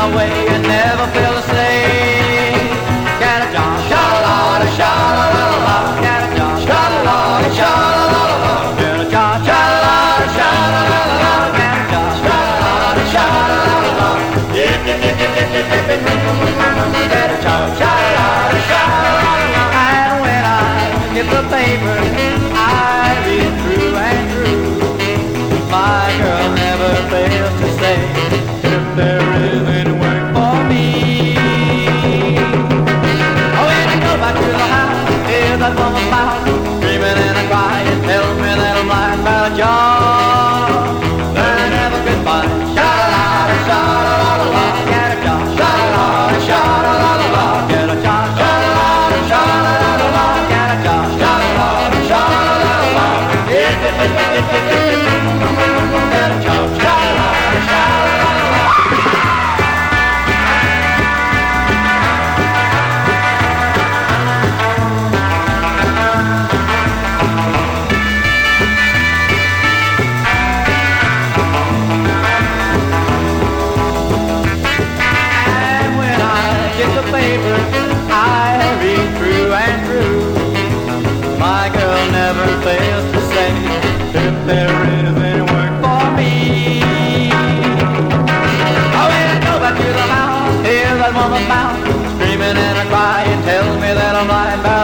my way and never feel the same. Get a job, sha-la-la-la, sha-la-la-la, get a job, sha-la-la-la, sha-la-la-la, get a job, sha-la-la-la, sha-la-la-la, get a job, sha-la-la-la, sha-la-la-la, get a job, sha-la-la-la, sha-la-la-la. And when I get the paper, I read through and through. My girl never fails to say if there is any work for me. Oh, when I go back to the house, hear that woman loud, screaming and crying, tell me that I'm lying about a job. They never could find. Sha-la-la-la, sha-la-la-la, get a job. Sha-la-la-la, sha-la-la-la, get a job. Sha-la-la-la, sha-la-la-la, get a job. Sha-la-la-la, sha-la-la-la, get a job. Sha-la-la-la, sha-la-la-la. Paper I read through and through. My girl never fails to say if there is any work for me. Oh, when I go back to the house, hear that woman mouth, screaming and crying, tells me that I'm lying back.